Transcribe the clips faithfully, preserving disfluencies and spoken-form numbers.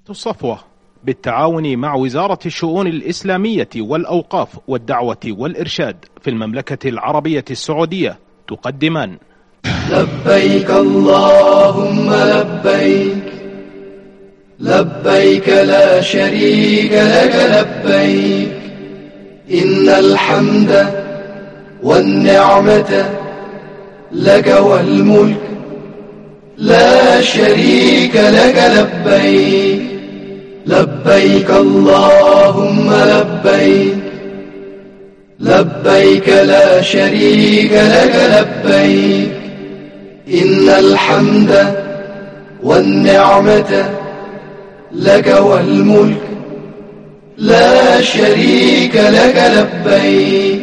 الصفوة بالتعاون مع وزارة الشؤون الإسلامية والأوقاف والدعوة والإرشاد في المملكة العربية السعودية تقدمان: لبيك اللهم لبيك، لبيك لا شريك لك لبيك، إن الحمد والنعمة لك والملك لا شريك لك لبيك، لبيك اللهم لبيك، لبيك لا شريك لك لبيك، إن الحمد والنعمة لك والملك لا شريك لك لبيك.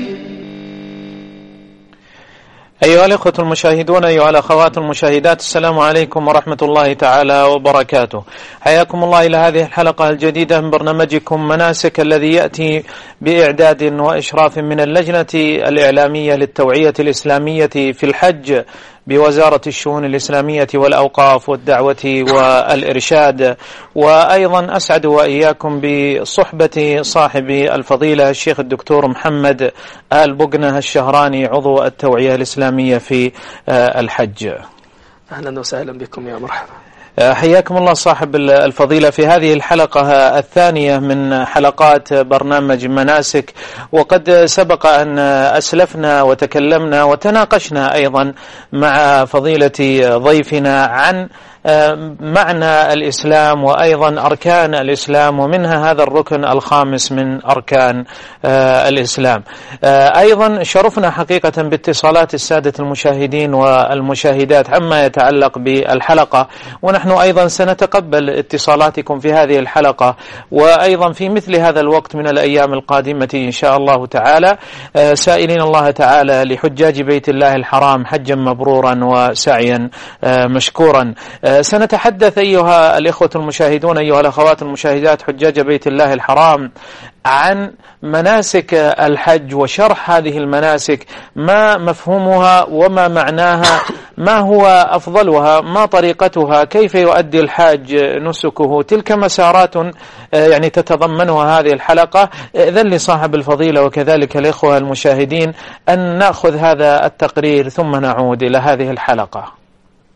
أيها الأخوة المشاهدون، أيها الأخوات المشاهدات، السلام عليكم ورحمة الله تعالى وبركاته. حياكم الله إلى هذه الحلقة الجديدة من برنامجكم مناسك، الذي يأتي بإعداد وإشراف من اللجنة الإعلامية للتوعية الإسلامية في الحج بوزارة الشؤون الإسلامية والأوقاف والدعوة والإرشاد. وأيضا أسعد وإياكم بصحبة صاحب الفضيلة الشيخ الدكتور محمد آل بقنة الشهراني، عضو التوعية الإسلامية في الحج. أهلا وسهلا بكم، يا مرحبا. حياكم الله صاحب الفضيلة في هذه الحلقة الثانية من حلقات برنامج مناسك. وقد سبق أن أسلفنا وتكلمنا وتناقشنا أيضا مع فضيلة ضيفنا عن معنى الإسلام وأيضا أركان الإسلام، ومنها هذا الركن الخامس من أركان الإسلام. أيضا شرفنا حقيقة باتصالات السادة المشاهدين والمشاهدات عما يتعلق بالحلقة، ونحن أيضا سنتقبل اتصالاتكم في هذه الحلقة وأيضا في مثل هذا الوقت من الأيام القادمة إن شاء الله تعالى، سائلين الله تعالى لحجاج بيت الله الحرام حجا مبرورا وسعيا مشكورا. سنتحدث أيها الإخوة المشاهدون، أيها الأخوات المشاهدات، حجاج بيت الله الحرام، عن مناسك الحج وشرح هذه المناسك، ما مفهومها وما معناها، ما هو أفضلها، ما طريقتها، كيف يؤدي الحاج نسكه. تلك مسارات يعني تتضمنها هذه الحلقة. إذن لصاحب الفضيلة وكذلك الإخوة المشاهدين أن نأخذ هذا التقرير ثم نعود إلى هذه الحلقة.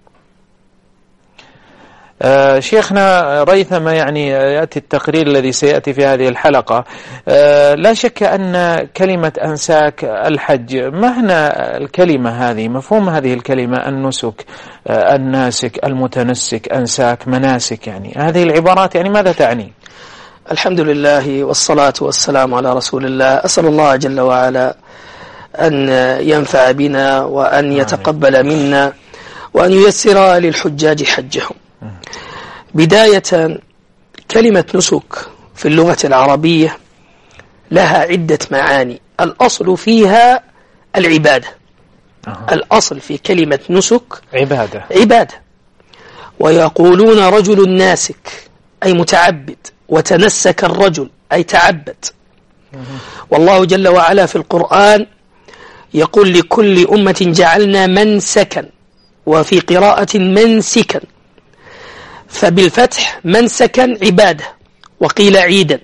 آه شيخنا ريثما، يعني يأتي التقرير الذي سيأتي في هذه الحلقة. آه لا شك أن كلمة أنساك الحج، معنى الكلمة هذه، مفهوم هذه الكلمة، النسك، آه الناسك، المتنسك، أنساك، مناسك، يعني هذه العبارات يعني ماذا تعني؟ الحمد لله والصلاة والسلام على رسول الله. أسأل الله جل وعلا أن ينفع بنا وأن يتقبل منا وأن ييسر للحجاج حجهم. بداية، كلمة نسك في اللغة العربية لها عدة معاني. الأصل فيها العبادة. أه. الأصل في كلمة نسك عبادة عبادة ويقولون رجل ناسك أي متعبد، وتنسك الرجل أي تعبد. أه. والله جل وعلا في القرآن يقول لكل أمة جعلنا منسكا، وفي قراءة منسكا، فبالفتح منسكا عبادة، وقيل عيدا،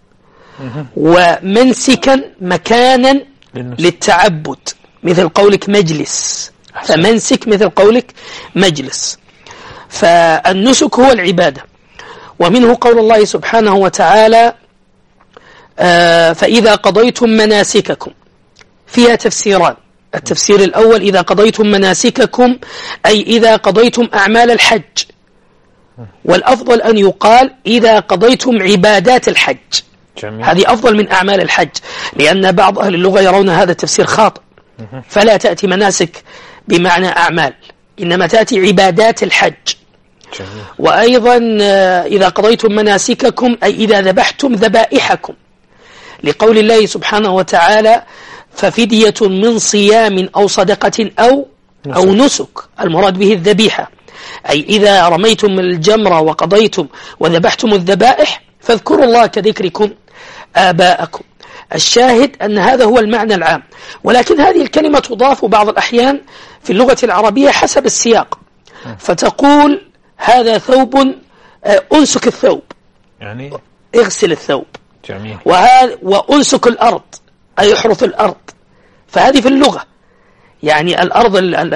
ومنسكا مكانا للتعبد، مثل قولك مجلس، فمنسك مثل قولك مجلس. فالنسك هو العبادة. ومنه قول الله سبحانه وتعالى آه فإذا قضيتم مناسككم، فيها تفسيران. التفسير الأول إذا قضيتم مناسككم أي إذا قضيتم أعمال الحج، والأفضل أن يقال إذا قضيتم عبادات الحج. جميل. هذه أفضل من أعمال الحج، لأن بعض أهل اللغة يرون هذا التفسير خاطئ، فلا تأتي مناسك بمعنى أعمال، إنما تأتي عبادات الحج. جميل. وأيضا إذا قضيتم مناسككم أي إذا ذبحتم ذبائحكم، لقول الله سبحانه وتعالى ففدية من صيام أو صدقة أو نسك. أو نسك، المراد به الذبيحة، أي إذا رميتم الجمرة وقضيتم وذبحتم الذبائح فاذكروا الله كذكركم آباءكم. الشاهد أن هذا هو المعنى العام، ولكن هذه الكلمة تضاف بعض الأحيان في اللغة العربية حسب السياق، فتقول هذا ثوب أنسك الثوب، يعني اغسل الثوب. جميل. وهذا وأنسك الأرض أي احرث الأرض، فهذه في اللغة يعني الأرض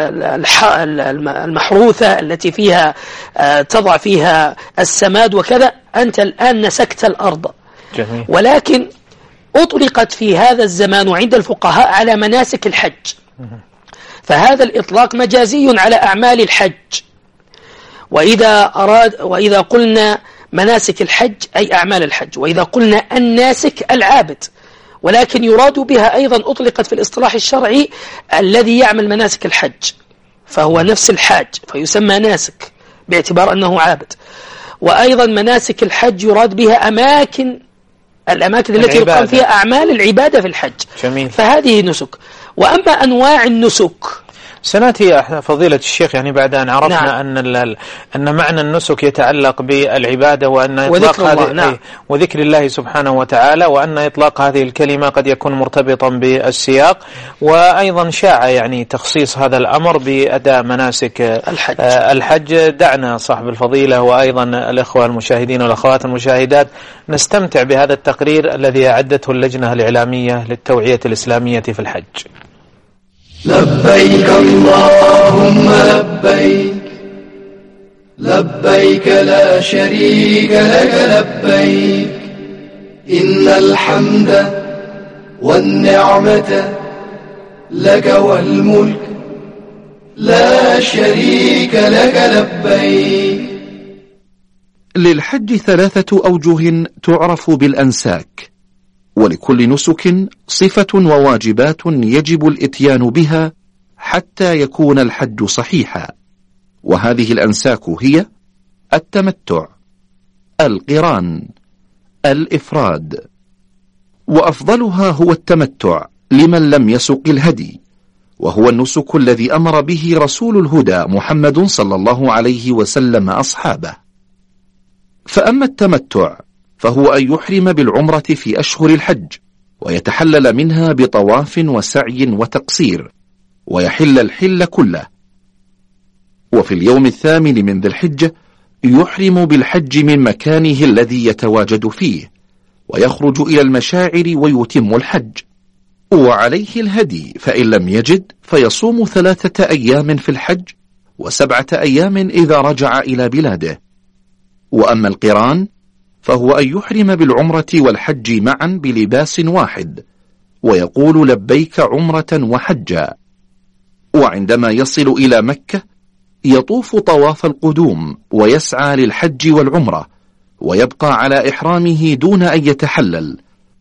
المحروثة التي فيها تضع فيها السماد وكذا، أنت الآن نسكت الأرض. جميل. ولكن أطلقت في هذا الزمان وعند الفقهاء على مناسك الحج، فهذا الإطلاق مجازي على أعمال الحج. وإذا أراد وإذا قلنا مناسك الحج أي أعمال الحج، وإذا قلنا الناسك العابد، ولكن يراد بها أيضا أطلقت في الاصطلاح الشرعي الذي يعمل مناسك الحج، فهو نفس الحاج فيسمى ناسك باعتبار أنه عابد. وأيضا مناسك الحج يراد بها أماكن الأماكن التي يقام فيها أعمال العبادة في الحج. جميل. فهذه نسك. وأما أنواع النسك سنأتي فضيلة الشيخ يعني بعد أن عرفنا نعم. أن أن معنى النسك يتعلق بالعبادة وأن إطلاق هذه نعم. وذكر الله سبحانه وتعالى، وأن إطلاق هذه الكلمة قد يكون مرتبطا بالسياق، وأيضا شاع يعني تخصيص هذا الأمر بأداء مناسك الحج. الحج. دعنا صاحب الفضيلة وأيضا الإخوة المشاهدين والأخوات المشاهدات نستمتع بهذا التقرير الذي أعدته اللجنة الإعلامية للتوعية الإسلامية في الحج. لبيك اللهم لبيك لبيك لا شريك لك لبيك إن الحمد والنعمة لك والملك لا شريك لك لبيك. للحج ثلاثة أوجه تعرف بالأنساك، ولكل نسك صفة وواجبات يجب الإتيان بها حتى يكون الحج صحيحا، وهذه الأنساك هي التمتع، القران، الإفراد. وأفضلها هو التمتع لمن لم يسق الهدي، وهو النسك الذي أمر به رسول الهدى محمد صلى الله عليه وسلم أصحابه. فأما التمتع فهو أن يحرم بالعمرة في أشهر الحج، ويتحلل منها بطواف وسعي وتقصير، ويحل الحل كله. وفي اليوم الثامن من ذي الحجة يحرم بالحج من مكانه الذي يتواجد فيه، ويخرج إلى المشاعر ويتم الحج. وعليه الهدي، فإن لم يجد فيصوم ثلاثة أيام في الحج وسبعة أيام إذا رجع إلى بلاده. وأما القران فهو أن يحرم بالعمرة والحج معا بلباس واحد، ويقول لبيك عمرة وحجا. وعندما يصل إلى مكة يطوف طواف القدوم ويسعى للحج والعمرة، ويبقى على إحرامه دون أن يتحلل،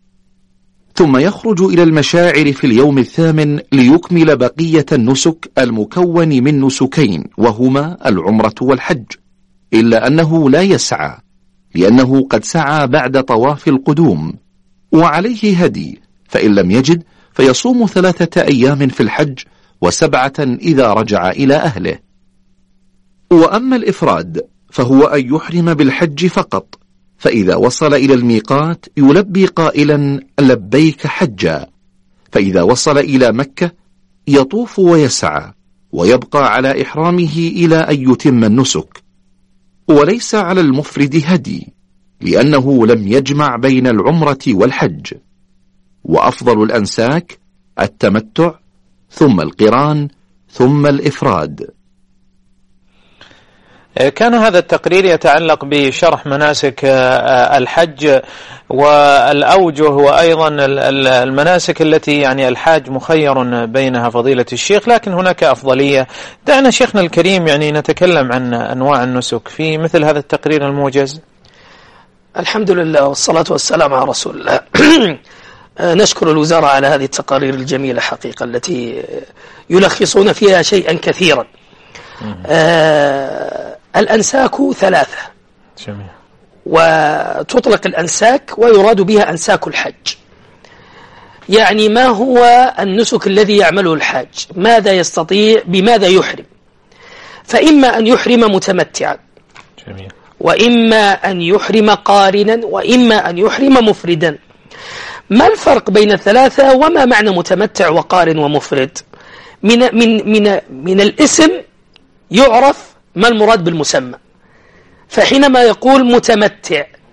ثم يخرج إلى المشاعر في اليوم الثامن ليكمل بقية النسك المكون من نسكين، وهما العمرة والحج، إلا أنه لا يسعى لأنه قد سعى بعد طواف القدوم. وعليه هدي، فإن لم يجد فيصوم ثلاثة أيام في الحج وسبعة إذا رجع إلى أهله. وأما الإفراد فهو أن يحرم بالحج فقط، فإذا وصل إلى الميقات يلبي قائلا لبيك حجا، فإذا وصل إلى مكة يطوف ويسعى ويبقى على إحرامه إلى أن يتم النسك. وليس على المفرد هدي لأنه لم يجمع بين العمرة والحج. وأفضل الأنساك التمتع، ثم القران، ثم الإفراد. كان هذا التقرير يتعلق بشرح مناسك الحج والأوجه، وأيضا المناسك التي يعني الحاج مخير بينها فضيلة الشيخ، لكن هناك أفضلية. دعنا شيخنا الكريم يعني نتكلم عن أنواع النسك في مثل هذا التقرير الموجز. الحمد لله والصلاة والسلام على رسول الله. نشكر الوزارة على هذه التقارير الجميلة حقيقة التي يلخصون فيها شيئا كثيرا. آه الأنساك ثلاثة. جميل. وتطلق الأنساك ويراد بها أنساك الحج، يعني ما هو النسك الذي يعمله الحاج، ماذا يستطيع، بماذا يحرم. فإما أن يحرم متمتعا، جميل. وإما أن يحرم قارنا، وإما أن يحرم مفردا. ما الفرق بين الثلاثة، وما معنى متمتع وقارن ومفرد؟ من, من, من, من الاسم يعرف ما المراد بالمسمى. فحينما يقول متمتع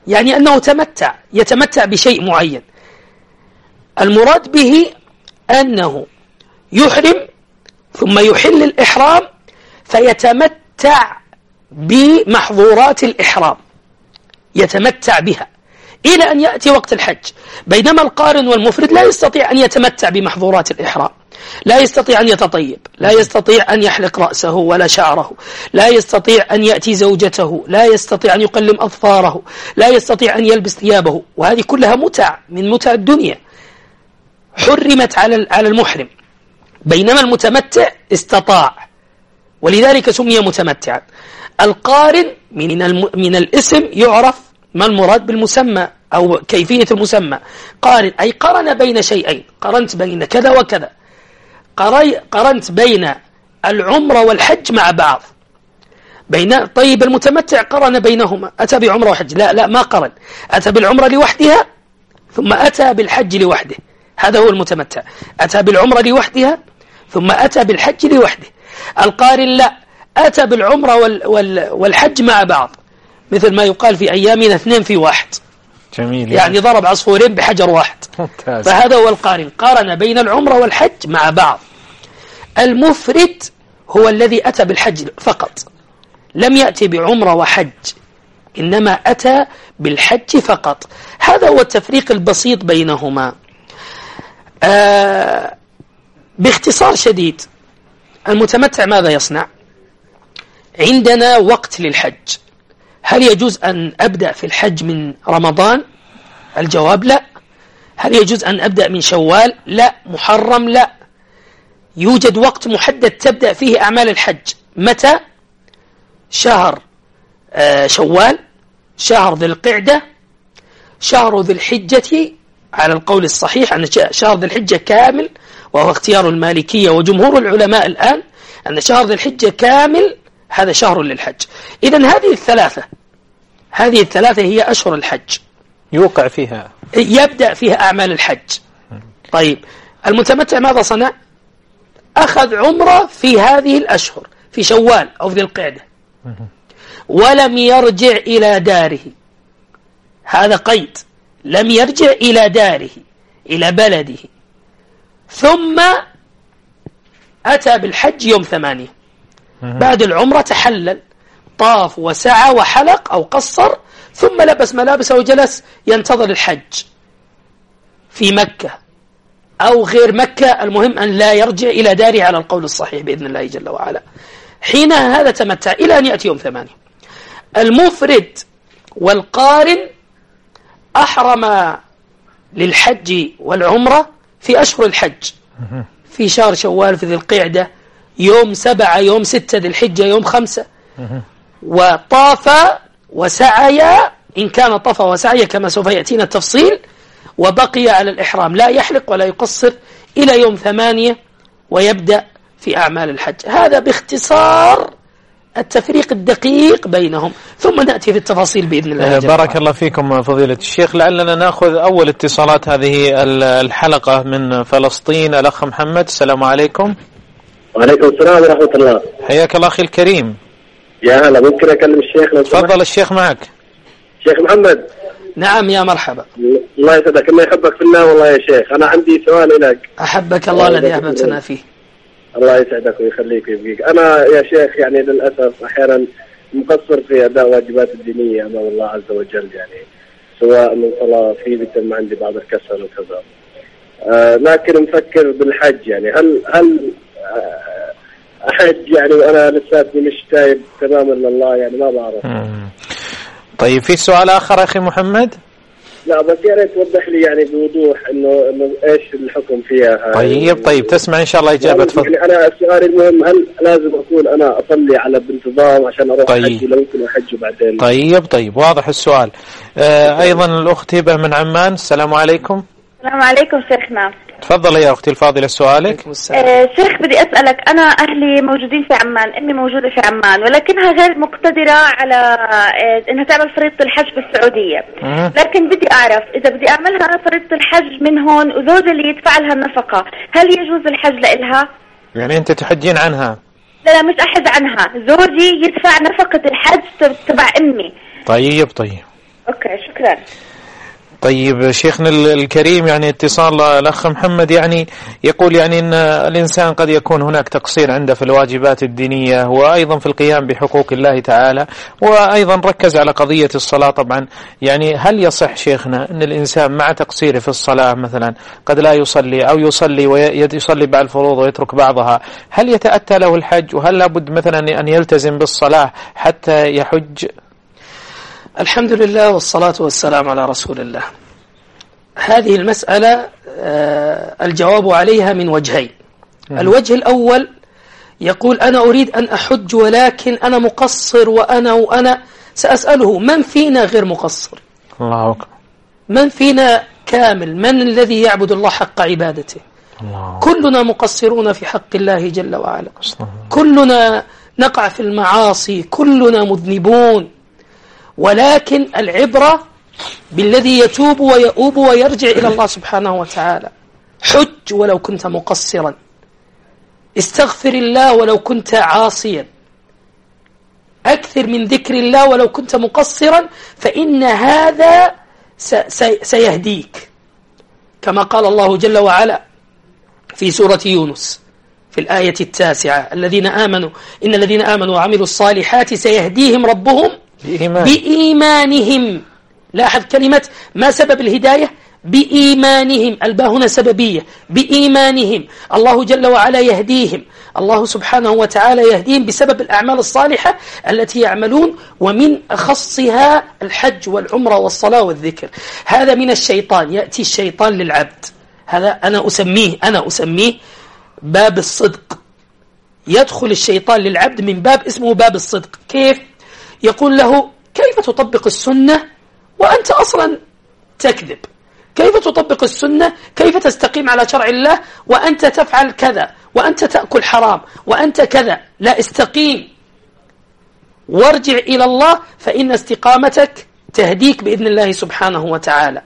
يعني أنه تمتع، يتمتع بشيء معين. المراد به أنه يحرم ثم يحل الإحرام فيتمتع بمحظورات الإحرام، يتمتع بها إلى أن يأتي وقت الحج. بينما القارن والمفرد لا يستطيع أن يتمتع بمحظورات الإحرام، لا يستطيع أن يتطيب، لا يستطيع أن يحلق رأسه ولا شعره، لا يستطيع أن يأتي زوجته، لا يستطيع أن يقلم أظفاره، لا يستطيع أن يلبس ثيابه، وهذه كلها متع من متع الدنيا حرمت على على المحرم. بينما المتمتع استطاع، ولذلك سمي متمتعا. القارن من الم... من الاسم يعرف ما المراد بالمسمى أو كيفية المسمى. قارن أي قرن بين شيئين، قرنت بين كذا وكذا، قري... قرنت بين العمرة والحج مع بعض. بين طيب المتمتع قرن بينهما، أتى بعمرة وحج، لا لا ما قرن، أتى بالعمرة لوحدها ثم أتى بالحج لوحده، هذا هو المتمتع. أتى بالعمرة لوحدها ثم أتى بالحج لوحده. القارن لا، أتى بالعمرة وال... وال... والحج مع بعض، مثل ما يقال في أيامنا اثنين في واحد. جميل. يعني ضرب عصفورين بحجر واحد. ممتاز. فهذا هو القارن، قارن بين العمرة والحج مع بعض. المفرد هو الذي أتى بالحج فقط، لم يأتي بعمرة وحج، إنما أتى بالحج فقط. هذا هو التفريق البسيط بينهما. آه باختصار شديد، المتمتع ماذا يصنع؟ عندنا وقت للحج، هل يجوز أن أبدأ في الحج من رمضان؟ الجواب لا. هل يجوز أن أبدأ من شوال؟ لا. محرم؟ لا. يوجد وقت محدد تبدأ فيه أعمال الحج. متى؟ شهر آه شوال، شهر ذي القعدة، شهر ذي الحجة، على القول الصحيح أن شهر ذي الحجة كامل، وهو اختيار المالكية وجمهور العلماء الآن أن شهر ذي الحجة كامل هذا شهر للحج. إذن هذه الثلاثة هذه الثلاثة هي أشهر الحج يوقع فيها، يبدأ فيها أعمال الحج. طيب المتمتع ماذا صنع؟ أخذ عمرة في هذه الأشهر، في شوال أو ذي القعدة، ولم يرجع إلى داره. هذا قيد، لم يرجع إلى داره إلى بلده، ثم أتى بالحج يوم ثمانية. بعد العمرة تحلل، طاف وسعى وحلق أو قصر، ثم لبس ملابسه وجلس ينتظر الحج في مكة أو غير مكة، المهم أن لا يرجع إلى داره على القول الصحيح بإذن الله جل وعلا. حينها هذا تمتع إلى أن يأتي يوم ثمانية. المفرد والقارن أحرم للحج والعمرة في أشهر الحج، في شهر شوال، في ذي القعدة، يوم سبعة، يوم ستة ذي الحجة، يوم خمسة، وطاف وسعي إن كان طاف وسعي كما سوف يأتينا التفصيل، وبقي على الإحرام لا يحلق ولا يقصر إلى يوم ثمانية ويبدأ في أعمال الحج. هذا باختصار التفريق الدقيق بينهم، ثم نأتي في التفاصيل بإذن الله. بارك الله فيكم فضيلة الشيخ. لعلنا نأخذ أول اتصالات هذه الحلقة من فلسطين. الأخ محمد، السلام عليكم. وعليكم السلام ورحمة الله. حياك الله أخي الكريم. يا هلا، ممكن أكلم الشيخ لو سمحت؟ تفضل الشيخ معك. شيخ محمد. نعم يا مرحبا. الله يسعدك، الله يحبك في الله. والله يا شيخ أنا عندي سؤال لك. أحبك الله الذي أحببتنا فيه. الله يسعدك ويخليك ويبقيك. أنا يا شيخ يعني للأسف أحيانا مقصر في أداء واجبات الدينية أمام الله عز وجل، يعني سواء من صلاة، في بيتم عندي بعض الكسل وكذا، آه لكن مفكر بالحج. يعني هل هل آه أحج يعني وأنا لساتني مش تايب تماما لله، يعني ما بعرف. مم. طيب في سؤال آخر أخي محمد؟ لا بس يا ريت توضح لي يعني بوضوح انه انه ايش الحكم فيها. طيب طيب تسمع ان شاء الله اجابه. تفضل. يعني انا السؤال المهم، هل لازم اكون انا اصلي على بانتظام عشان اروح طيب. حج، لو ممكن احج بعدين؟ طيب طيب واضح السؤال. آه ايضا الاخت هبه من عمان، السلام عليكم. السلام عليكم شيخنا. تفضل يا اختي الفاضله سؤالك. آه شيخ بدي اسالك، انا اهلي موجودين في عمان، امي موجوده في عمان، ولكنها غير مقتدره على آه انها تعمل فريضه الحج في السعوديه. أه. لكن بدي اعرف اذا بدي اعملها انا فريضه الحج من هون وزوجي اللي يدفع لها النفقه، هل يجوز الحج لإلها؟ يعني انت تحجين عنها؟ لا لا مش احج عنها، زوجي يدفع نفقه الحج تبع امي. طيب طيب اوكي شكرا. شكرا. طيب شيخنا الكريم، يعني اتصال الأخ محمد يعني يقول يعني أن الإنسان قد يكون هناك تقصير عنده في الواجبات الدينية وأيضا في القيام بحقوق الله تعالى، وأيضا ركز على قضية الصلاة. طبعا يعني هل يصح شيخنا أن الإنسان مع تقصيره في الصلاة مثلا قد لا يصلي أو يصلي ويصلي بعض الفروض ويترك بعضها، هل يتأتى له الحج؟ وهل لابد مثلا أن يلتزم بالصلاة حتى يحج؟ الحمد لله والصلاة والسلام على رسول الله. هذه المسألة الجواب عليها من وجهين. الوجه الأول يقول أنا أريد أن أحج ولكن أنا مقصر وأنا وأنا سأسأله من فينا غير مقصر؟ الله أكبر. من فينا كامل؟ من الذي يعبد الله حق عبادته؟ الله. كلنا مقصرون في حق الله جل وعلا، كلنا نقع في المعاصي، كلنا مذنبون، ولكن العبرة بالذي يتوب ويؤوب ويرجع إلى الله سبحانه وتعالى. حج ولو كنت مقصرا، استغفر الله ولو كنت عاصيا، أكثر من ذكر الله ولو كنت مقصرا، فإن هذا سيهديك، كما قال الله جل وعلا في سورة يونس في الآية التاسعة: الذين آمنوا إن الذين آمنوا وعملوا الصالحات سيهديهم ربهم بإيمان. بإيمانهم. لاحظ كلمة ما سبب الهداية؟ بإيمانهم، الباء هنا سببية. بإيمانهم الله جل وعلا يهديهم، الله سبحانه وتعالى يهديهم بسبب الأعمال الصالحة التي يعملون، ومن أخصها الحج والعمرة والصلاة والذكر. هذا من الشيطان، يأتي الشيطان للعبد، هذا أنا أسميه أنا أسميه باب الصدق. يدخل الشيطان للعبد من باب اسمه باب الصدق. كيف؟ يقول له كيف تطبق السنة وأنت أصلا تكذب؟ كيف تطبق السنة؟ كيف تستقيم على شرع الله وأنت تفعل كذا، وأنت تأكل حرام، وأنت كذا؟ لا، استقيم وارجع إلى الله، فإن استقامتك تهديك بإذن الله سبحانه وتعالى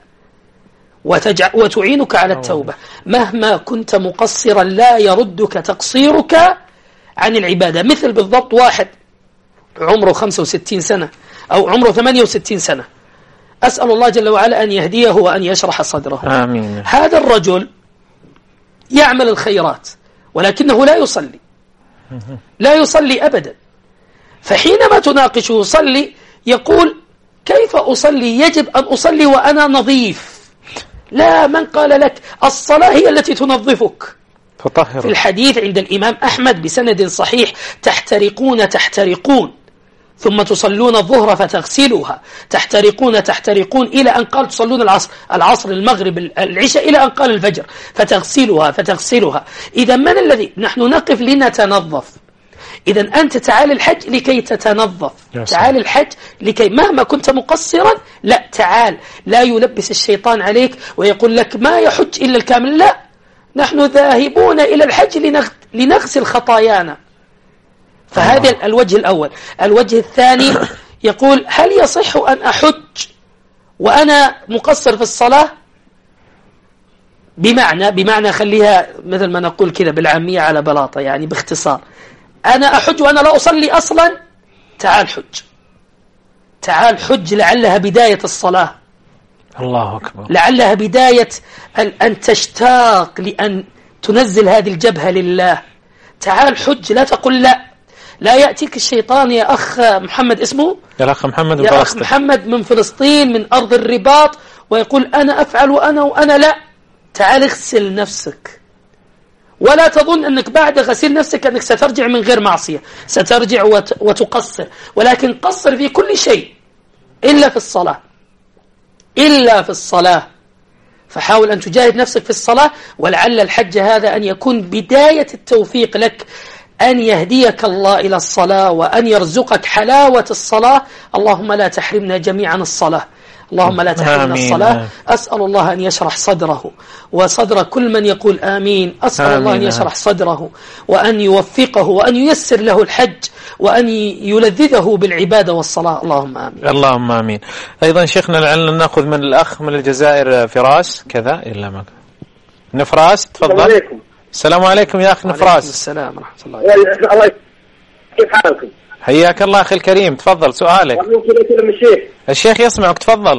وتعينك على التوبة. مهما كنت مقصرا لا يردك تقصيرك عن العبادة. مثل بالضبط واحد عمره خمسة وستين سنة أو عمره ثمانية وستين سنة، أسأل الله جل وعلا أن يهديه وأن يشرح صدره. آمين. هذا الرجل يعمل الخيرات ولكنه لا يصلي، لا يصلي أبدا. فحينما تناقشه صلي يقول كيف أصلي؟ يجب أن أصلي وأنا نظيف. لا، من قال لك؟ الصلاة هي التي تنظفك. فطهر. في الحديث عند الإمام أحمد بسند صحيح: تحترقون تحترقون ثم تصلون الظهر فتغسلوها، تحترقون تحترقون إلى أن قال تصلون العصر العصر المغرب العشاء إلى أن قال الفجر، فتغسلوها فتغسلوها. إذا من الذي نحن نقف لنتنظف؟ إذا أنت تعال الحج لكي تتنظف، تعال الحج لكي مهما كنت مقصرا، لا تعال، لا يلبس الشيطان عليك ويقول لك ما يحج إلا الكامل. لا، نحن ذاهبون إلى الحج لنغسل خطايانا. فهذا الوجه الأول. الوجه الثاني يقول هل يصح أن أحج وأنا مقصر في الصلاة؟ بمعنى بمعنى خليها مثل ما نقول كذا بالعامية على بلاطة، يعني باختصار: أنا أحج وأنا لا أصلي أصلا. تعال حج، تعال حج، لعلها بداية الصلاة. الله أكبر. لعلها بداية أن تشتاق لأن تنزل هذه الجبهة لله. تعال حج، لا تقل لا. لا يأتيك الشيطان يا أخ محمد، اسمه يا أخ محمد من يا أخ محمد من فلسطين من أرض الرباط، ويقول أنا أفعل وأنا وأنا لا. تعال اغسل نفسك، ولا تظن أنك بعد غسيل نفسك أنك سترجع من غير معصية، سترجع وتقصر، ولكن قصر في كل شيء إلا في الصلاة، إلا في الصلاة. فحاول أن تجاهد نفسك في الصلاة، ولعل الحج هذا أن يكون بداية التوفيق لك، أن يهديك الله إلى الصلاة وأن يرزقك حلاوة الصلاة. اللهم لا تحرمنا جميعا الصلاة، اللهم لا تحرمنا الصلاة. أسأل الله أن يشرح صدره وصدر كل من يقول آمين. أسأل آمين. الله أن يشرح صدره وأن يوفقه وأن ييسر له الحج وأن يلذذه بالعبادة والصلاة. اللهم آمين. اللهم آمين. أيضا شيخنا لعلنا نأخذ من الأخ من الجزائر فراس كذا إلا ما نفراس، تفضل. السلام عليكم. السلام عليكم يا أخ نفراس. السلام ورحمة الله. الله كيف حالكم؟ حياك الله أخي الكريم، تفضل سؤالك. الشيخ الشيخ يسمعك، تفضل.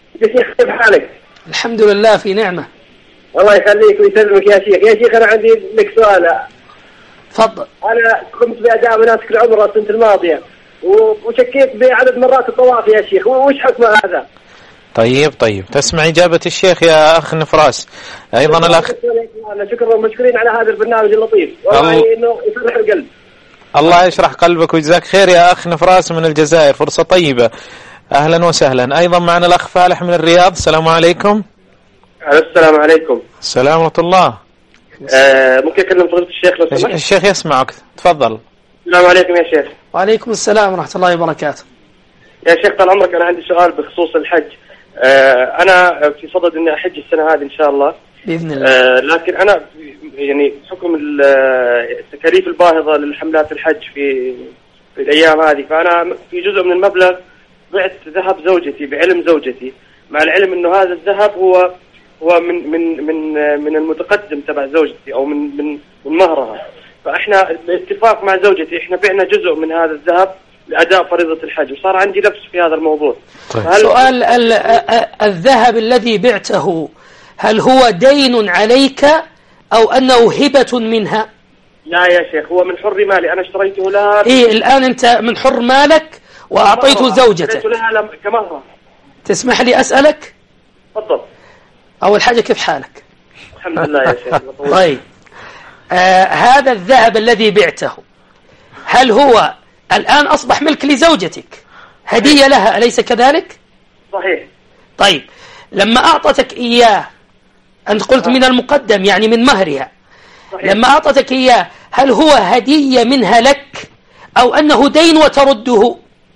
يا شيخ كيف حالك؟ الحمد لله في نعمة. الله يخليك ويسلمك يا شيخ. يا شيخ أنا عندي لك سؤال. تفضل. أنا قمت بأداء مناسك العمرة السنة الماضية وشكيت بعدد مرات الطواف يا شيخ، وش حكم هذا؟ طيب طيب تسمع إجابة الشيخ يا أخ نفراس. أيضا الأخ شكرا ومشكورين على هذا البرنامج اللطيف والله ال... إنه يفرح القلب. الله يشرح قلبك ويجزاك خير يا أخ نفراس من الجزائر، فرصة طيبة. أهلا وسهلا. أيضا معنا الأخ فالح من الرياض. السلام عليكم. السلام عليكم. السلام ورحمة الله. آه ممكن أكلم فضيلة الشيخ لو سمحت؟ الشيخ يسمعك، تفضل. السلام عليكم يا شيخ. وعليكم السلام ورحمة الله وبركاته. يا شيخ طال عمرك أنا عندي سؤال بخصوص الحج. آه أنا في صدد إني أحج السنة هذه إن شاء الله بإذن الله. آه لكن أنا يعني بحكم التكاليف الباهظة للحملات الحج في في الأيام هذه، فأنا في جزء من المبلغ بعت ذهب زوجتي بعلم زوجتي، مع العلم إنه هذا الذهب هو هو من من من من المتقدم تبع زوجتي أو من من من مهرها. فإحنا باتفاق مع زوجتي إحنا بعنا جزء من هذا الذهب لأداء فريضة الحج، وصار عندي لبس في هذا الموضوع. طيب. سؤال ال الذهب الذي بعته هل هو دين عليك أو أنه هبة منها؟ لا يا شيخ هو من حر مالي، أنا اشتريته لها. إيه الآن أنت من حر مالك وأعطيته زوجتك. اشتريته لها كمهرة. تسمح لي أسألك؟ تفضل. أول حاجة كيف حالك؟ الحمد لله يا شيخ. طيب آه هذا الذهب الذي بعته هل هو الآن أصبح ملك لزوجتك هدية لها أليس كذلك؟ صحيح. طيب لما أعطتك إياه أنت قلت من المقدم يعني من مهرها. صحيح. لما أعطتك إياه هل هو هدية منها لك أو أنه دين وترده؟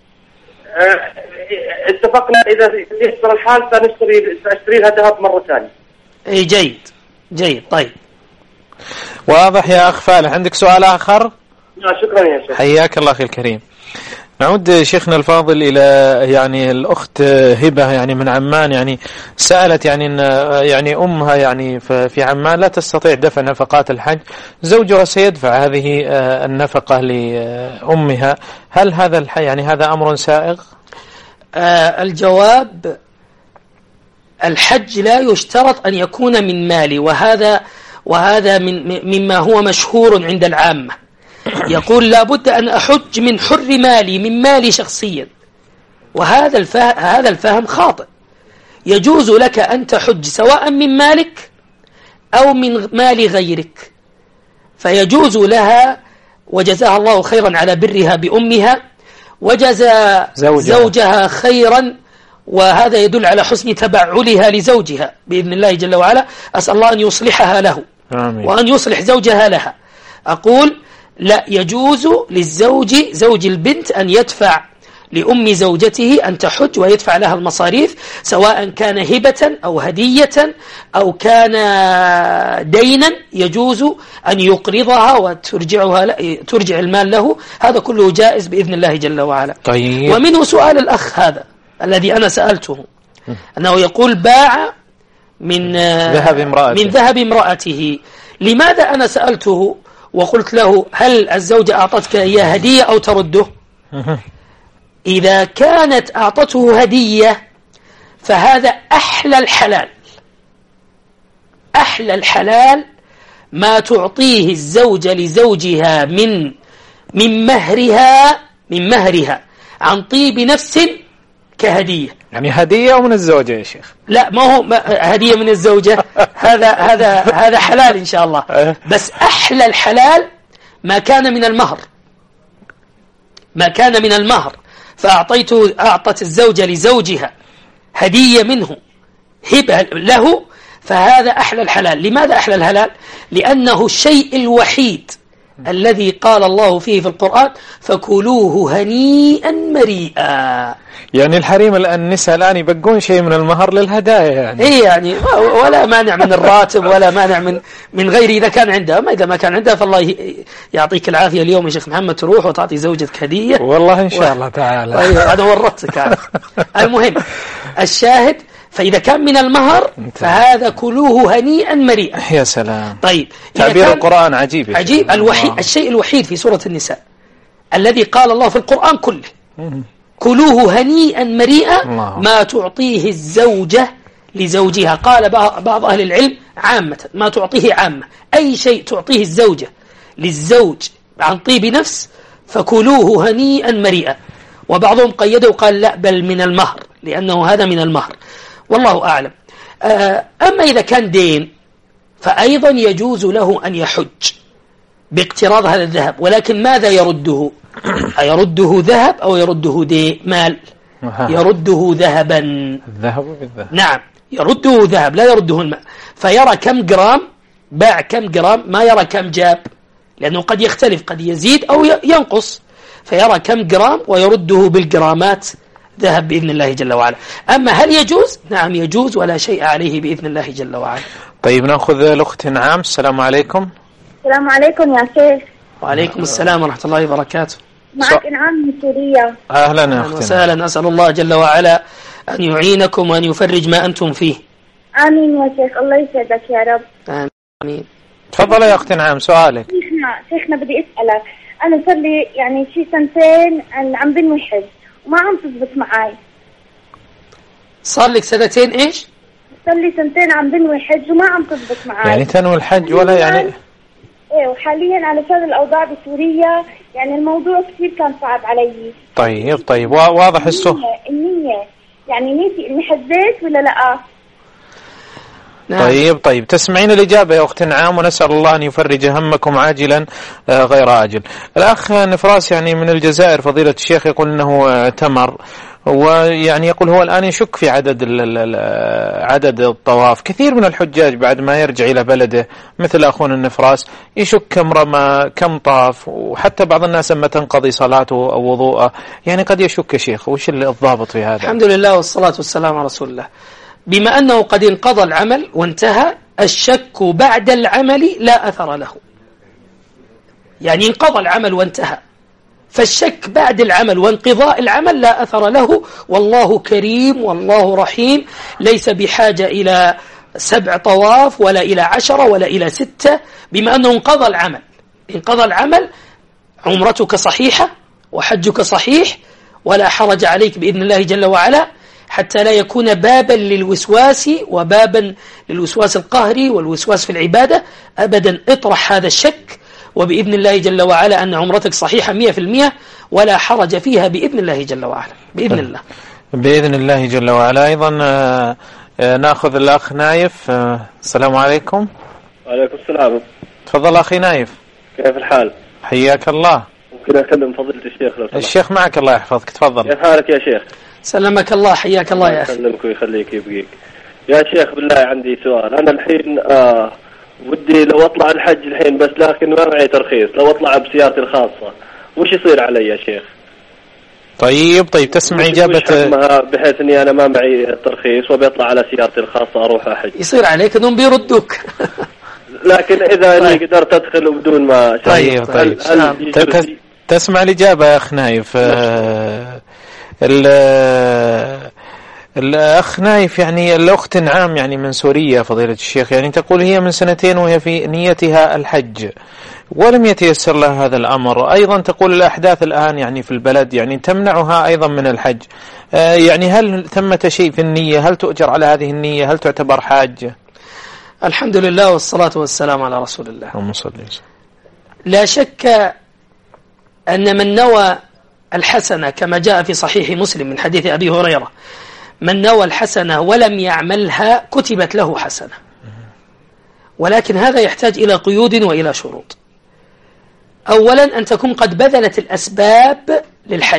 أه اتفقنا إذا يسر الحال سنشتري سأشتري لها ذهب مرة ثانية. إيه جيد جيد. طيب واضح يا أخ فالح. عندك سؤال آخر؟ لا شكرا يا شيخ. حياك الله أخي الكريم. نعود شيخنا الفاضل إلى يعني الأخت هبة يعني من عمان، يعني سألت يعني إن يعني أمها يعني في عمان لا تستطيع دفع نفقات الحج، زوجها سيدفع هذه النفقة لأمها، هل هذا يعني هذا أمر سائغ؟ آه الجواب الحج لا يشترط أن يكون من مالي، وهذا وهذا من مما هو مشهور عند العامة. يقول لابد أن أحج من حر مالي من مالي شخصيا، وهذا الفهم هذا الفهم خاطئ. يجوز لك أن تحج سواء من مالك أو من مال غيرك، فيجوز لها وجزاها الله خيرا على برها بأمها وجزى زوجها, زوجها خيرا، وهذا يدل على حسن تبعلها لزوجها بإذن الله جل وعلا. أسأل الله أن يصلحها له آمين. وأن يصلح زوجها لها. أقول لا يجوز للزوج زوج البنت أن يدفع لأم زوجته أن تحج ويدفع لها المصاريف، سواء كان هبة أو هدية أو كان دينا يجوز أن يقرضها وترجعها ترجع المال له، هذا كله جائز بإذن الله جل وعلا. طيب. ومنه سؤال الأخ هذا الذي أنا سألته أنه يقول باع من ذهب امرأته. من ذهب امرأته. لماذا أنا سألته وقلت له هل الزوجة أعطتك إياه هدية أو ترده؟ إذا كانت أعطته هدية فهذا أحلى الحلال. أحلى الحلال ما تعطيه الزوجة لزوجها من من مهرها من مهرها عن طيب نفس كهدية. يعني هدية ومن الزوجة يا شيخ؟ لا ما هو ما هدية من الزوجة هذا هذا هذا حلال إن شاء الله، بس أحلى الحلال ما كان من المهر. ما كان من المهر فأعطيته أعطت الزوجة لزوجها هدية منه هبة له، فهذا أحلى الحلال. لماذا أحلى الحلال؟ لأنه الشيء الوحيد الذي قال الله فيه في القرآن فكلوه هنيئا مريئا. يعني الحريم النساء الآن يبقون شيء من المهر للهدايا يعني. إيه يعني ولا مانع من الراتب ولا مانع من من غيره إذا كان عندها، ما إذا ما كان عندها فالله يعطيك العافية. اليوم يا شيخ محمد تروح وتعطي زوجتك هدية والله إن شاء و... الله تعالى. هذا ورطتك يعني. المهم الشاهد فإذا كان من المهر فهذا كلوه هنيئا مريئا. يا سلام. طيب تعبير القرآن عجيب عجيب. الوحيد الشيء الوحيد في سورة النساء الذي قال الله في القرآن كله كلوه هنيئا مريئا الله. ما تعطيه الزوجة لزوجها. قال بعض أهل العلم عامة ما تعطيه عامة، أي شيء تعطيه الزوجة للزوج عن طيب نفس فكلوه هنيئا مريئا. وبعضهم قيده وقال لا بل من المهر، لأنه هذا من المهر، والله أعلم. أما إذا كان دين فأيضا يجوز له أن يحج باقتراض هذا الذهب، ولكن ماذا يرده؟ أيرده ذهب أو يرده دي مال؟ يرده ذهبا. الذهب بالذهب. نعم يرده ذهب لا يرده الماء. فيرى كم جرام باع كم جرام، ما يرى كم جاب، لأنه قد يختلف، قد يزيد أو ينقص، فيرى كم جرام ويرده بالجرامات ذهب بإذن الله جل وعلا. أما هل يجوز؟ نعم يجوز ولا شيء عليه بإذن الله جل وعلا. طيب نأخذ الأخت نعام. السلام عليكم. السلام عليكم يا شيخ. وعليكم السلام ورحمة الله وبركاته. معك إنعام من سوريا. أهلا يا أختنا وسهلا. أسأل الله جل وعلا أن يعينكم وأن يفرج ما أنتم فيه. آمين يا شيخ، الله يسعدك يا رب. آمين. تفضل يا أختي نعام سؤالك. شيخنا شيخنا بدي أسألك، أنا صار لي يعني شي سنتين عم بنوي حج وما عم تزبط معاي. صار لك سنتين إيش؟ صار لي سنتين عم بنوي حج وما عم تزبط معاي. يعني تنوي الحج ولا يعني؟ ايه، وحاليا علشان الأوضاع بسوريا يعني الموضوع كثير كان صعب علي. طيب طيب واضح السؤال. النية يعني نيتي إني حجيت ولا لا؟ نعم. طيب طيب تسمعين الإجابة يا أخت نعام، ونسأل الله أن يفرج همكم عاجلا غير آجل. الأخ نفراس يعني من الجزائر فضيلة الشيخ يقول أنه اعتمر، ويعني يقول هو الآن يشك في عدد عدد الطواف. كثير من الحجاج بعد ما يرجع إلى بلده مثل أخونا النفراس يشك كم رمى كم طاف، وحتى بعض الناس لما تنقضي صلاته أو وضوءه يعني قد يشك. شيخ وش الضابط في هذا؟ الحمد لله والصلاة والسلام على رسول الله. بما أنه قد انقضى العمل وانتهى، الشك بعد العمل لا أثر له. يعني انقضى العمل وانتهى، فالشك بعد العمل وانقضاء العمل لا أثر له، والله كريم والله رحيم، ليس بحاجة إلى سبع طواف ولا إلى عشرة ولا إلى ستة، بما أنه انقضى العمل. انقضى العمل عمرتك صحيحة وحجك صحيح، ولا حرج عليك بإذن الله جل وعلا، حتى لا يكون بابا للوسواس وبابا للوسواس القهري والوسواس في العبادة أبدا. اطرح هذا الشك، وبإذن الله جل وعلا أن عمرتك صحيحة مئة في المئة ولا حرج فيها بإذن الله جل وعلا. بإذن الله بإذن الله جل وعلا. أيضا نأخذ الأخ نايف. السلام عليكم. وعليكم السلام. تفضل أخي نايف. كيف الحال؟ حياك الله. ممكن أكلم فضيلة الشيخ لو سمحت؟ الشيخ معك الله يحفظك. تفضل. كيف حالك يا شيخ؟ سلمك الله. حياك الله يا أخي. يسلمك ويخليك يبقيك يا شيخ. بالله عندي سؤال. أنا الحين آه ودي لو أطلع الحج الحين، بس لكن ما معي ترخيص، لو أطلع بسيارتي الخاصة وش يصير علي يا شيخ؟ طيب طيب تسمع إجابة بحيث أني أنا ما معي ترخيص وبيطلع على سيارتي الخاصة أروح أحج. يصير عليك أنهم بيردوك. لكن إذا طيب. أني قدرت أدخل بدون ما طيب طيب, طيب. هل هل تسمع الإجابة يا أخ نايف. آه الأخ نايف يعني الأخت نعام يعني من سوريا فضيلة الشيخ، يعني تقول هي من سنتين وهي في نيتها الحج ولم يتيسر لها هذا الأمر. أيضا تقول الأحداث الآن يعني في البلد يعني تمنعها أيضا من الحج. آه يعني هل ثمة شيء في النية؟ هل تؤجر على هذه النية؟ هل تعتبر حاج؟ الحمد لله والصلاة والسلام على رسول الله. اللهم صل وسلم. لا شك أن من نوى الحسنة كما جاء في صحيح مسلم من حديث أبي هريرة، من نوى الحسنة ولم يعملها كتبت له حسنة، ولكن هذا يحتاج إلى قيود وإلى شروط. أولا أن تكون قد بذلت الأسباب للحج،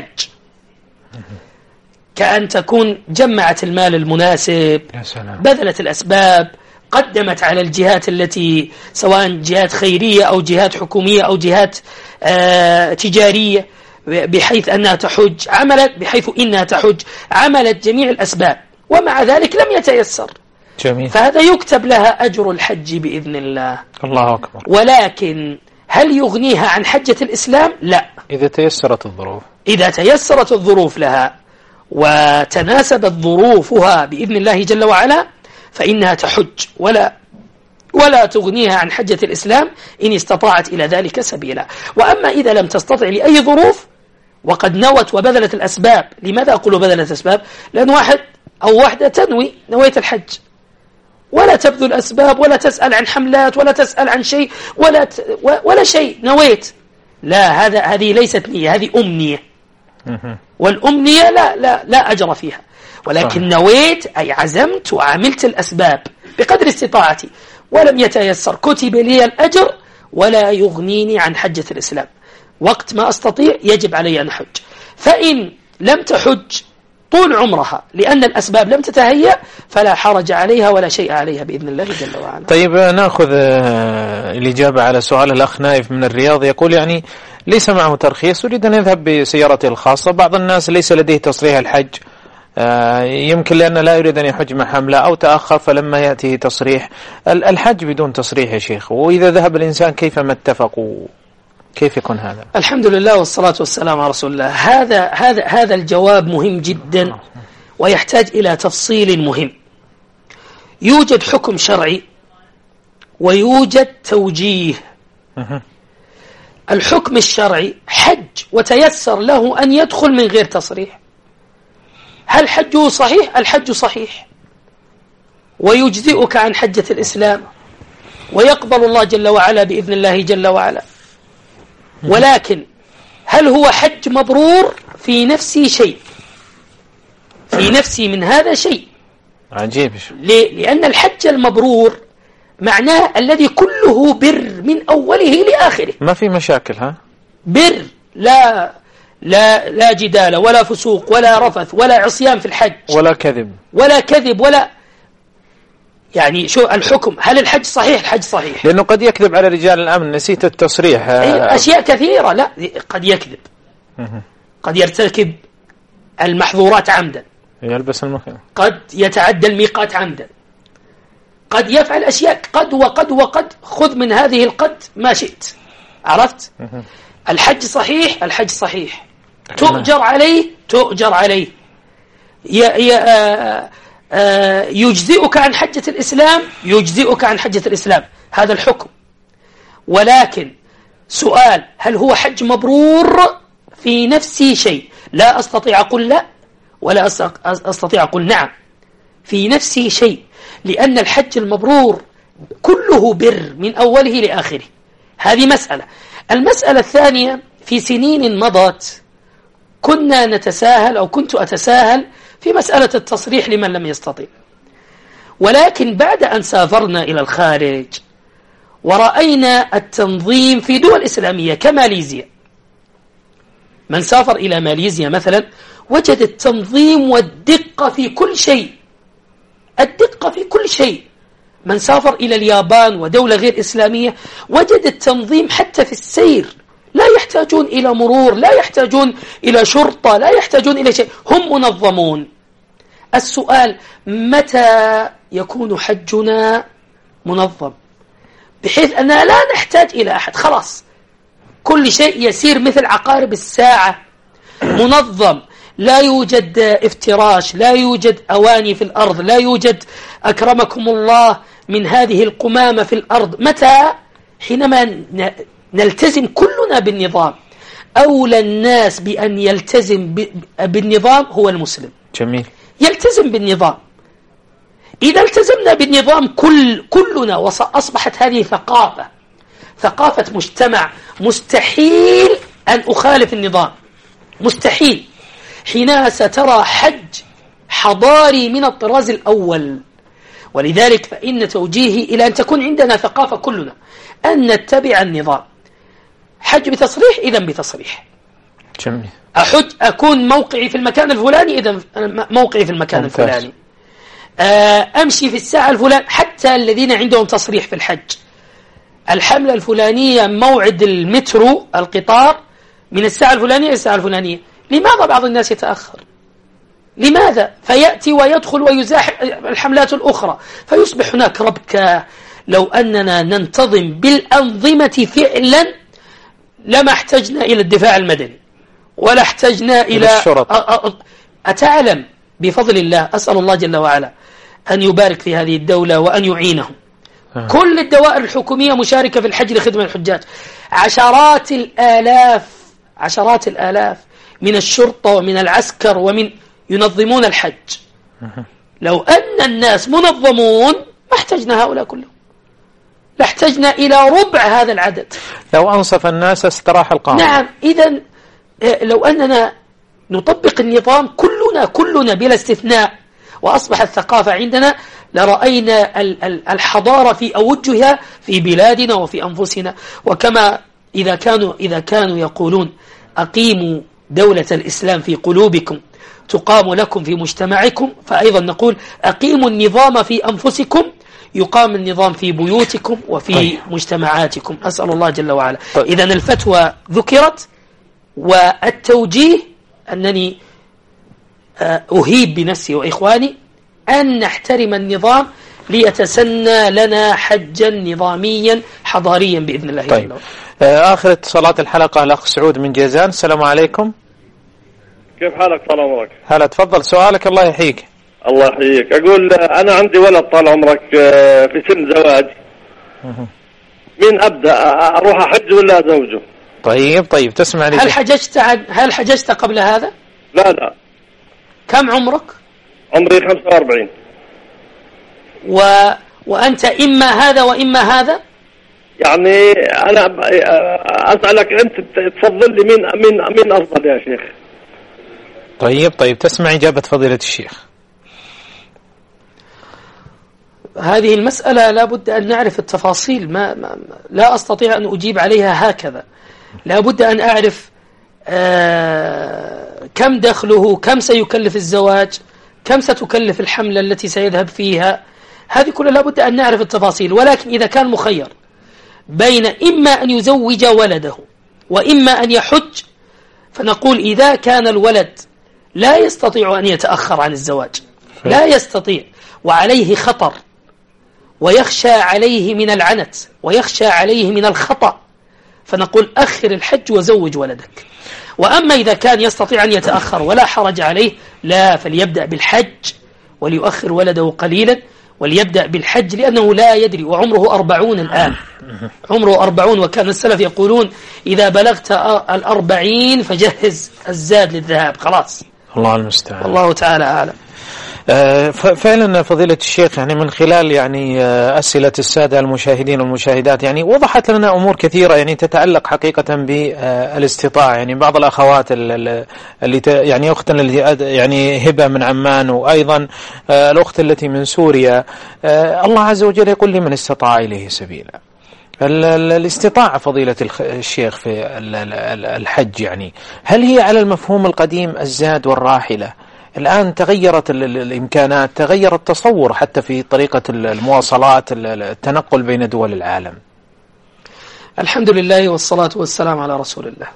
كأن تكون جمعت المال المناسب، بذلت الأسباب، قدمت على الجهات التي سواء جهات خيرية أو جهات حكومية أو جهات آه تجارية بحيث أنها تحج، عملت بحيث إنها تحج، عملت جميع الأسباب، ومع ذلك لم يتيسر. جميل. فهذا يكتب لها أجر الحج بإذن الله. الله أكبر. ولكن هل يغنيها عن حجة الإسلام؟ لا. إذا تيسرت الظروف إذا تيسرت الظروف لها وتناسبت ظروفها بإذن الله جل وعلا فإنها تحج، ولا ولا تغنيها عن حجة الإسلام إن استطاعت إلى ذلك سبيلا. وأما إذا لم تستطع لأي ظروف وقد نوت وبذلت الأسباب. لماذا أقول بذلت الأسباب؟ لأن واحد أو واحدة تنوي نوية الحج ولا تبذل أسباب ولا تسأل عن حملات ولا تسأل عن شيء ولا ت... ولا شيء نويت، لا، هذا هذه ليست نية، هذه أمنية، والأمنية لا لا لا أجر فيها. ولكن نويت أي عزمت وعملت الأسباب بقدر استطاعتي ولم يتيسر، كتب لي الأجر ولا يغنيني عن حجة الإسلام. وقت ما أستطيع يجب علي أن أحج. فإن لم تحج طول عمرها لأن الأسباب لم تتهيأ فلا حرج عليها ولا شيء عليها بإذن الله جل وعلا. طيب نأخذ الإجابة على سؤال الأخ نايف من الرياض، يقول يعني ليس معه ترخيص، يريد أن يذهب بسيارته الخاصة. بعض الناس ليس لديه تصريح الحج، يمكن لأنه لا يريد أن يحج مع حملة أو تأخر فلما يأتي تصريح. الحج بدون تصريح يا شيخ، وإذا ذهب الإنسان كيف ما اتفقوا كيف يكون هذا؟ الحمد لله والصلاة والسلام على رسول الله. هذا هذا هذا الجواب مهم جدا ويحتاج إلى تفصيل مهم. يوجد حكم شرعي ويوجد توجيه. الحكم الشرعي حج وتيسر له أن يدخل من غير تصريح، هل حجه صحيح؟ الحج صحيح ويجزئك عن حجة الإسلام ويقبل الله جل وعلا بإذن الله جل وعلا. ولكن هل هو حج مبرور؟ في نفسي شيء، في نفسي من هذا شيء عجيب. ليه؟ لأن الحج المبرور معناه الذي كله بر من أوله لآخره، ما في مشاكل، ها بر، لا لا لا جدال ولا فسوق ولا رفث ولا عصيان في الحج ولا كذب ولا كذب ولا يعني شو الحكم؟ هل الحج صحيح؟ الحج صحيح، لأنه قد يكذب على رجال الأمن، نسيت التصريح، أشياء كثيرة. لا، قد يكذب، قد يرتكب المحظورات عمدا، يلبس المخيم، قد يتعدى الميقات عمدا، قد يفعل أشياء، قد وقد وقد، خذ من هذه القد ما شئت. عرفت؟ الحج صحيح، الحج صحيح، تؤجر عليه، تؤجر عليه، يجزئك عن حجة الإسلام، يجزئك عن حجة الإسلام، هذا الحكم. ولكن سؤال، هل هو حج مبرور؟ في نفسي شيء، لا أستطيع أقول لا ولا أستطيع أقول نعم، في نفسي شيء، لأن الحج المبرور كله بر من أوله لآخره. هذه مسألة. المسألة الثانية، في سنين مضت كنا نتساهل أو كنت أتساهل في مسألة التصريح لمن لم يستطيع، ولكن بعد أن سافرنا إلى الخارج ورأينا التنظيم في دول إسلامية كماليزيا، من سافر إلى ماليزيا مثلا وجد التنظيم والدقة في كل شيء، الدقة في كل شيء. من سافر إلى اليابان ودولة غير إسلامية وجد التنظيم حتى في السير، لا يحتاجون إلى مرور، لا يحتاجون إلى شرطة، لا يحتاجون إلى شيء، هم منظمون. السؤال، متى يكون حجنا منظم بحيث أننا لا نحتاج إلى أحد؟ خلاص كل شيء يسير مثل عقارب الساعة، منظم، لا يوجد افتراش، لا يوجد أواني في الأرض، لا يوجد أكرمكم الله من هذه القمامة في الأرض. متى؟ حينما نلتزم كلنا بالنظام. أولى الناس بأن يلتزم بالنظام هو المسلم. جميل. يلتزم بالنظام. إذا التزمنا بالنظام كل كلنا وأصبحت هذه ثقافة، ثقافة مجتمع، مستحيل أن أخالف النظام، مستحيل. حينها سترى حج حضاري من الطراز الأول. ولذلك فإن توجيهي إلى أن تكون عندنا ثقافة كلنا أن نتبع النظام. حج بتصريح، إذن بتصريح. جميل. أحج، أكون موقعي في المكان الفلاني، إذن موقعي في المكان ممتاز. الفلاني. أمشي في الساعة الفلانية. حتى الذين عندهم تصريح في الحج، الحملة الفلانية موعد المترو القطار من الساعة الفلانية إلى الساعة الفلانية. لماذا بعض الناس يتأخر؟ لماذا؟ فيأتي ويدخل ويزاحم الحملات الأخرى، فيصبح هناك ربكة. لو أننا ننتظم بالأنظمة فعلا لما احتجنا إلى الدفاع المدني ولا احتجنا إلى الشرطة. أتعلم بفضل الله، أسأل الله جل وعلا أن يبارك في هذه الدولة وأن يعينهم. آه. كل الدوائر الحكومية مشاركة في الحج لخدمة الحجاج، عشرات الآلاف، عشرات الآلاف من الشرطة ومن العسكر ومن ينظمون الحج. لو أن الناس منظمون ما احتجنا هؤلاء كلهم، لاحتجنا إلى ربع هذا العدد. لو أنصف الناس استراح القانون. نعم. إذن لو أننا نطبق النظام كلنا كلنا بلا استثناء وأصبح الثقافة عندنا لرأينا الحضارة في أوجها في بلادنا وفي أنفسنا. وكما إذا كانوا إذا كانوا يقولون أقيموا دولة الإسلام في قلوبكم تقام لكم في مجتمعكم، فأيضا نقول أقيموا النظام في أنفسكم يقام النظام في بيوتكم وفي طيب. مجتمعاتكم. أسأل الله جل وعلا. طيب. إذن الفتوى ذكرت، والتوجيه أنني أهيب بنفسي وإخواني أن نحترم النظام ليتسنى لنا حجا نظاميا حضاريا بإذن الله. طيب. آخر اتصالات الحلقة الأخ سعود من جيزان. السلام عليكم. كيف حالك؟ طال عمرك. هلا، تفضل سؤالك. الله يحييك. الله يحييك. أقول أنا عندي ولد طال عمرك في سن زواج، مين أبدأ أروح أحج ولا أزوجه؟ طيب طيب تسمع لي. هل حججت عن هل حججت قبل هذا؟ لا لا. كم عمرك؟ عمري خمسة وأربعين. و... وأنت إما هذا وإما هذا؟ يعني أنا أسألك أنت تفضل لي مين مين مين أفضل يا شيخ؟ طيب طيب تسمع إجابة فضيلة الشيخ. هذه المسألة لا بد أن نعرف التفاصيل. ما, ما لا أستطيع أن أجيب عليها هكذا. لا بد أن أعرف آه كم دخله، كم سيكلف الزواج، كم ستكلف الحملة التي سيذهب فيها. هذه كلها لا بد أن نعرف التفاصيل. ولكن إذا كان مخير بين إما أن يزوج ولده وإما أن يحج، فنقول إذا كان الولد لا يستطيع أن يتأخر عن الزواج، لا يستطيع وعليه خطر ويخشى عليه من العنت ويخشى عليه من الخطأ، فنقول أخر الحج وزوج ولدك. وأما إذا كان يستطيع أن يتأخر ولا حرج عليه، لا، فليبدأ بالحج وليؤخر ولده قليلا وليبدأ بالحج، لأنه لا يدري، وعمره أربعون الآن، عمره أربعون، وكان السلف يقولون إذا بلغت الأربعين فجهز الزاد للذهاب، خلاص. الله المستعان. الله تعالى أعلم. فعلا فضيلة الشيخ، يعني من خلال يعني أسئلة السادة المشاهدين والمشاهدات يعني وضحت لنا أمور كثيرة يعني تتعلق حقيقة بالاستطاعة. يعني بعض الأخوات اللي يعني أختنا اللي يعني هبة من عمان، وأيضا الأخت التي من سوريا، الله عز وجل يقول لمن استطاع إليه سبيلا. الاستطاعة فضيلة الشيخ في الحج يعني هل هي على المفهوم القديم الزاد والراحلة؟ الآن تغيرت الإمكانات، تغير التصور حتى في طريقة المواصلات، التنقل بين دول العالم. الحمد لله والصلاة والسلام على رسول الله.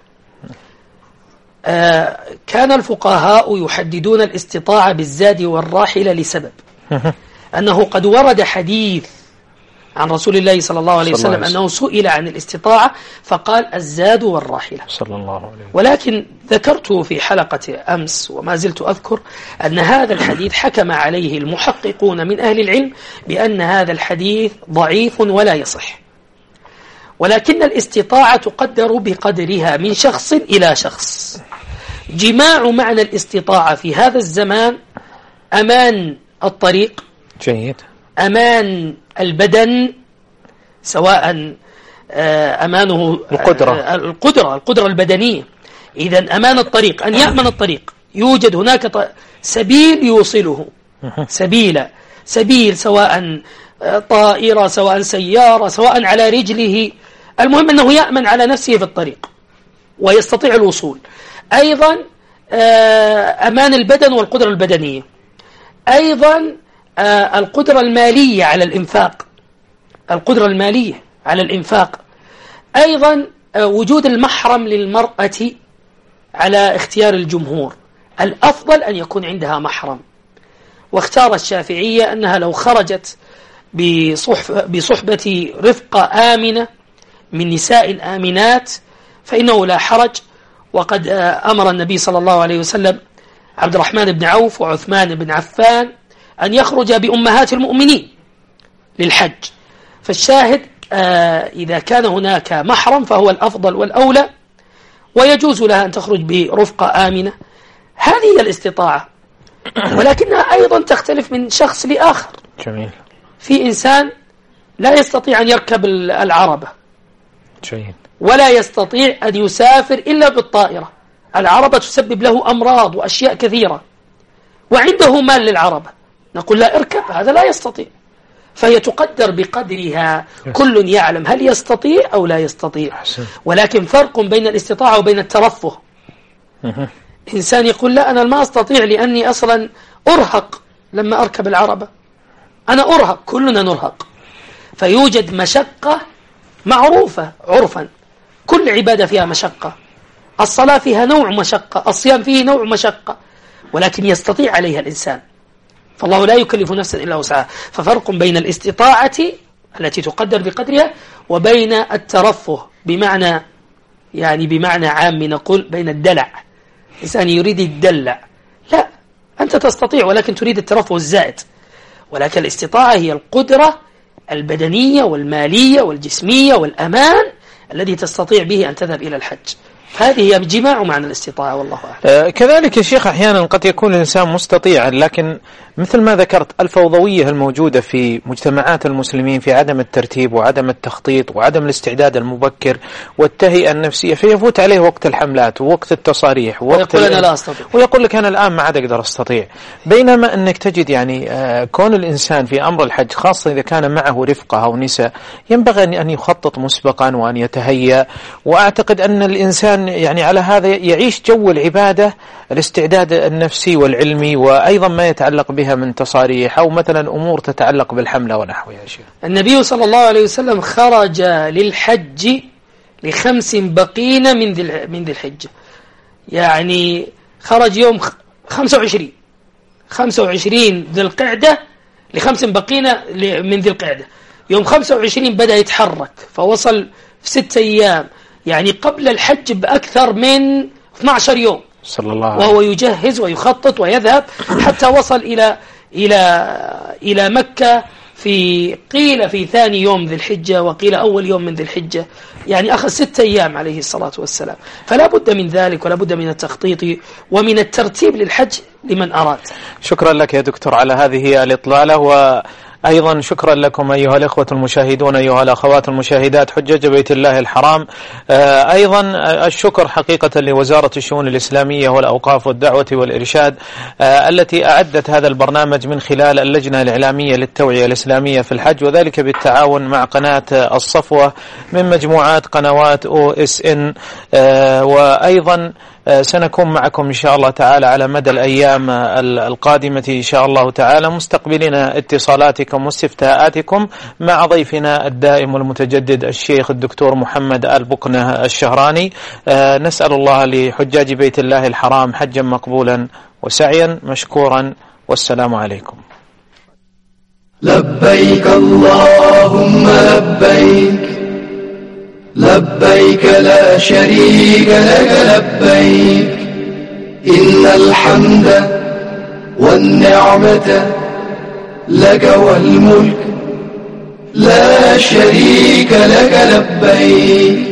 آه كان الفقهاء يحددون الاستطاعة بالزاد والراحلة لسبب أنه قد ورد حديث عن رسول الله صلى الله عليه وسلم أنه سئل عن الاستطاعة فقال الزاد والراحلة صلى الله عليه وسلم. ولكن ذكرت في حلقة أمس وما زلت أذكر أن هذا الحديث حكم عليه المحققون من أهل العلم بأن هذا الحديث ضعيف ولا يصح، ولكن الاستطاعة تقدر بقدرها من شخص إلى شخص. جماع معنى الاستطاعة في هذا الزمان أمان الطريق، جيد، أمان البدن، سواء أمانه القدرة القدرة القدرة البدنية. إذن أمان الطريق، أن يأمن الطريق، يوجد هناك سبيل يوصله، سبيل سبيل سواء طائرة سواء سيارة سواء على رجله، المهم أنه يأمن على نفسه في الطريق ويستطيع الوصول. أيضا أمان البدن والقدرة البدنية، أيضا القدرة المالية على الإنفاق، القدرة المالية على الإنفاق، أيضا وجود المحرم للمرأة على اختيار الجمهور، الأفضل أن يكون عندها محرم. واختار الشافعية أنها لو خرجت بصحبة رفقة آمنة من نساء آمنات فإنه لا حرج. وقد أمر النبي صلى الله عليه وسلم عبد الرحمن بن عوف وعثمان بن عفان أن يخرج بأمهات المؤمنين للحج. فالشاهد آه إذا كان هناك محرم فهو الأفضل والأولى. ويجوز لها أن تخرج برفقة آمنة. هذه هي الاستطاعة، ولكنها أيضا تختلف من شخص لآخر. جميل. في إنسان لا يستطيع أن يركب العربة، جميل، ولا يستطيع أن يسافر إلا بالطائرة. العربة تسبب له أمراض وأشياء كثيرة، وعنده مال للعربة، نقول لا اركب، هذا لا يستطيع. فهي تقدر بقدرها، كل يعلم هل يستطيع أو لا يستطيع. ولكن فرق بين الاستطاعة وبين الترفه. إنسان يقول لا أنا ما أستطيع لأني أصلا أرهق لما أركب العربة، أنا أرهق، كلنا نرهق. فيوجد مشقة معروفة عرفا، كل عبادة فيها مشقة، الصلاة فيها نوع مشقة، الصيام فيه نوع مشقة، ولكن يستطيع عليها الإنسان، فالله لا يكلف نفسا إلا وسعها. ففرق بين الاستطاعة التي تقدر بقدرها وبين الترفه، بمعنى يعني بمعنى عام نقول بين الدلع. إنسان يريد الدلع، لا، أنت تستطيع ولكن تريد الترفه الزائد. ولكن الاستطاعة هي القدرة البدنية والمالية والجسمية والأمان الذي تستطيع به أن تذهب إلى الحج. هذه هي بجماع معنى الاستطاعة، والله أعلم. آه كذلك يا شيخ أحيانا قد يكون الإنسان مستطيعا، لكن مثل ما ذكرت الفوضوية الموجودة في مجتمعات المسلمين في عدم الترتيب وعدم التخطيط وعدم الاستعداد المبكر والتهيئة النفسية، فيفوت عليه وقت الحملات ووقت التصاريح ووقت ويقول أنا لا أستطيع، ويقول لك أنا الآن ما عاد أقدر أستطيع. بينما أنك تجد يعني آه كون الإنسان في أمر الحج خاصة إذا كان معه رفقة أو نساء ينبغي أن يخطط مسبقا وأن يتهيأ. وأعتقد أن الإنسان يعني على هذا يعيش جو العبادة، الاستعداد النفسي والعلمي، وأيضا ما يتعلق بها من تصاريح أو مثلا أمور تتعلق بالحملة ونحوها. يا شيخ النبي صلى الله عليه وسلم خرج للحج لخمس بقين من ذي من ذي الحجة، يعني خرج يوم خمسة وعشرين خمسة وعشرين ذي القعدة لخمس بقين من ذي القعدة. يوم خمسة وعشرين بدأ يتحرك، فوصل في ستة أيام، يعني قبل الحج بأكثر من اثني عشر يوم صلى الله عليه وهو يجهز ويخطط ويذهب، حتى وصل إلى إلى إلى مكة في قيل في ثاني يوم ذي الحجة وقيل أول يوم من ذي الحجة، يعني أخذ ستة أيام عليه الصلاة والسلام. فلا بد من ذلك، ولا بد من التخطيط ومن الترتيب للحج لمن أراد. شكرا لك يا دكتور على هذه الإطلالة، و أيضا شكرا لكم أيها الإخوة المشاهدون، أيها الأخوات المشاهدات حجاج بيت الله الحرام. أيضا الشكر حقيقة لوزارة الشؤون الإسلامية والأوقاف والدعوة والإرشاد التي أعدت هذا البرنامج من خلال اللجنة الإعلامية للتوعية الإسلامية في الحج، وذلك بالتعاون مع قناة الصفوة من مجموعات قنوات أو إس إن. وأيضا سنكون معكم إن شاء الله تعالى على مدى الأيام القادمة إن شاء الله تعالى، مستقبلين اتصالاتكم واستفتاءاتكم مع ضيفنا الدائم والمتجدد الشيخ الدكتور محمد آل بقنة الشهراني. نسأل الله لحجاج بيت الله الحرام حجا مقبولا وسعيا مشكورا، والسلام عليكم. لبيك اللهم لبيك، لبيك لا شريك لك لبيك، إن الحمد والنعمة لك والملك لا شريك لك لبيك.